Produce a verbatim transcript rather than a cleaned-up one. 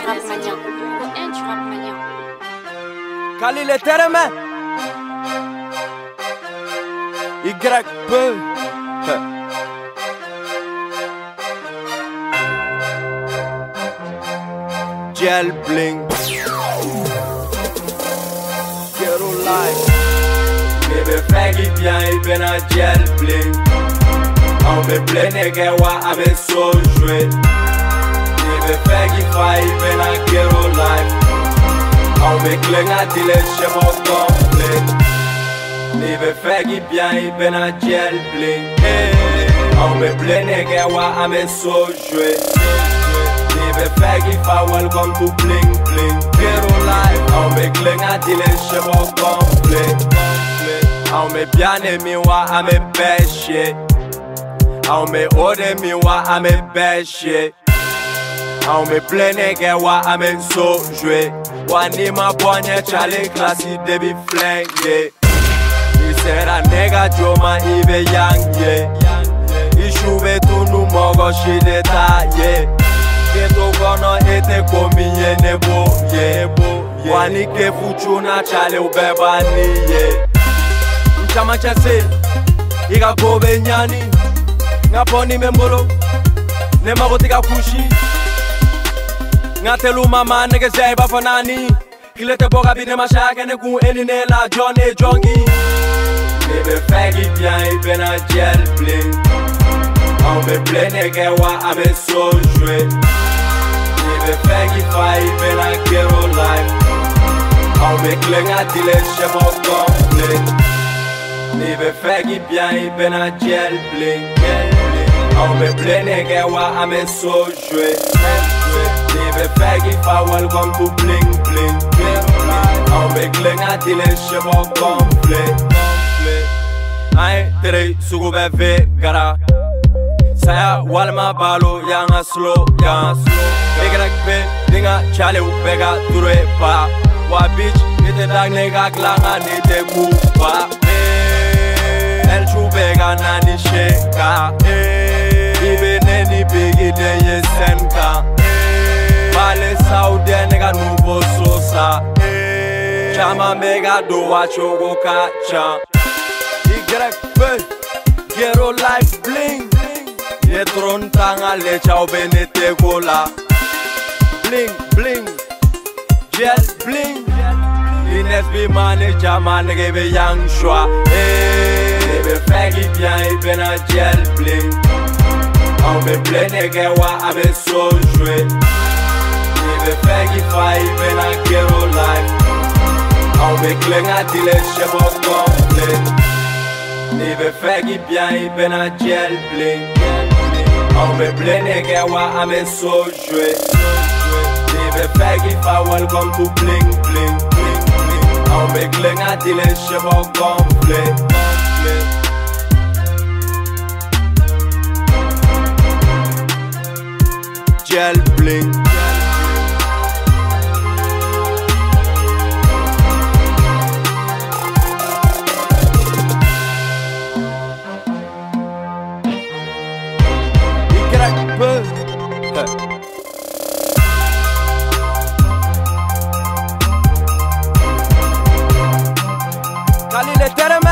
Rapmania. Inch Rapmania. Khalil et Tereme. Y P. Gel bling. Ghetto life. Bébé faggy bien et ben à gel bling. On me plaît nègre wa avec so joué. Bébé faggy fay ben à ghetto life. On me cling à dile chez mon complet. Bébé faggy bien et ben à gel bling. On me plaît nègre wa avec so joué. Bébé faggy fa welcome to bling bling. Ghetto life. On me cling à dile chez mon complet. On me bien aimé wa à me pêcher. On me ode mi wa à me pêcher. On me pleine que wa à me so jouer. Wa ni ma poigne chale classe debi flingue. Il sera nega joma ibe yangue. Il chouve tout nous mogo shi détaillé. Keto gono ete komiye nebo ye. Wa ni ke fuchuna chale ubeba niye. Chama chase, iga gobe nyani. Ngaponi membolo, nema gotika kushi. Ngatelu mama nege zeba fanani. Kilete boga bine mashake ne ku enine la John e Jongi. Bébé faggy bien et ben à gel bling. On me plaît nege wa ame so joué. Bébé faggy fay ben à ghetto life. On me cling à dile chez mon complet. Bébé faggy bien et ben à gel bling. On me plaît nègre wa à me so joué. Bébé faggy fa welcome to bling bling. On me cling à dile chez mon complet. Aïe tere sugu beve gara. Saya walma balo yanga slow yanga slow. Egrek be dinga chale ubega ture pa. Wa bitch nite dag nega klanga nite kupa. El chubega nani sheka. Ibe neni bigi denye senka. Bale saudia nega nubo sosa. Chama mega do wachogo kacha. Y P. Ghetto life bling. Yetron tanga lecha obenete gola. Bling bling. Gel bling. Ines be manager man nigga young shwa. Bébé faggy bien et ben à gel bling. On me plaît nègre wa à me so joué. Bébé faggy fay ben à ghetto life. On me cling à dile chez mon complet. Bébé faggy bien et ben à gel bling. On me plaît nègre wa à me so joué. Bébé faggy fa welcome to bling bling. On me cling à dile chez mon complet. Gel bling. Y P. Khalil et Tereme.